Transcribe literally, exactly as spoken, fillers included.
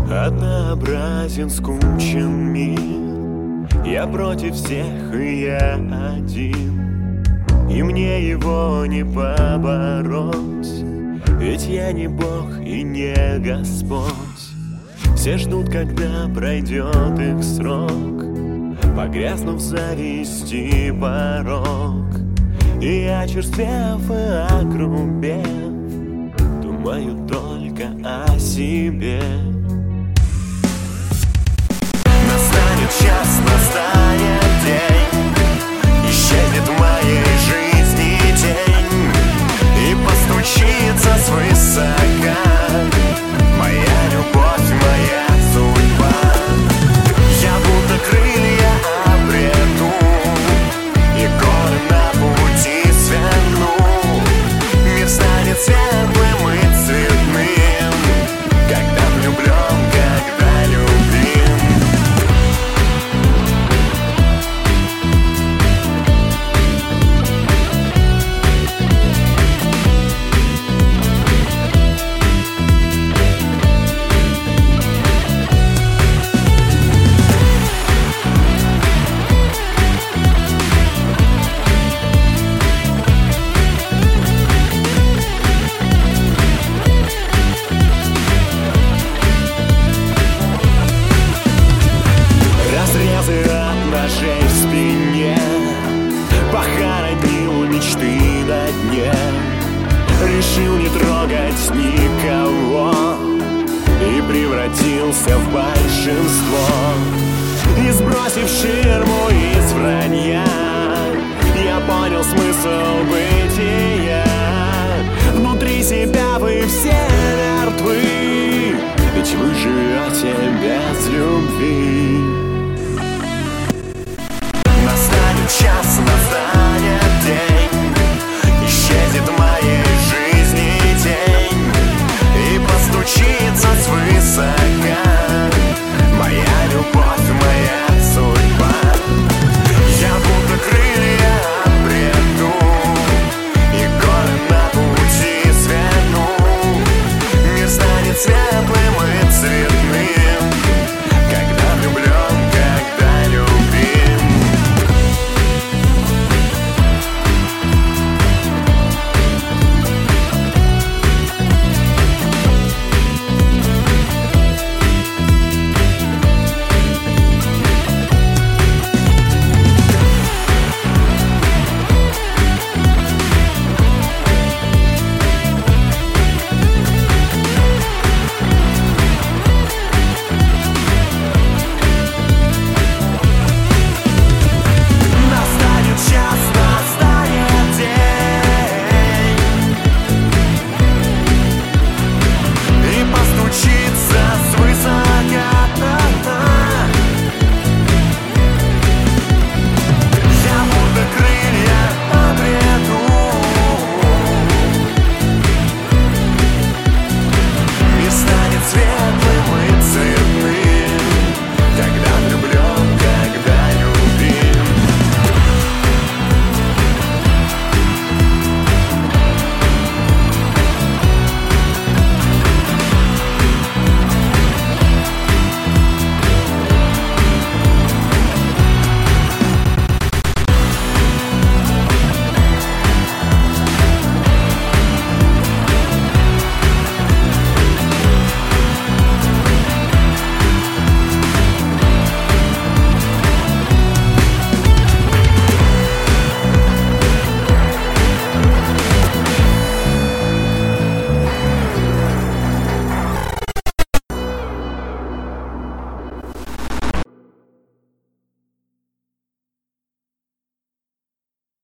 Однообразен, скучен мир, я против всех и я один, и мне его не побороть, ведь я не Бог и не Господь. Все ждут, когда пройдет их срок, погрязнув в зависти порог. И очерствев и огрубев, думаю только о себе. Настанет час, настанет день, исчезнет в моей жизни тень, и постучится свысока моя любовь, моя судьба. Я будто крылья обрету и горы на пути сверну. Мир станет светлым и цветным, когда влюблен, когда любим. Ножей в спине похоронил мечты на дне, решил не трогать никого и превратился в большинство. И сбросив ширму из вранья, я понял смысл быть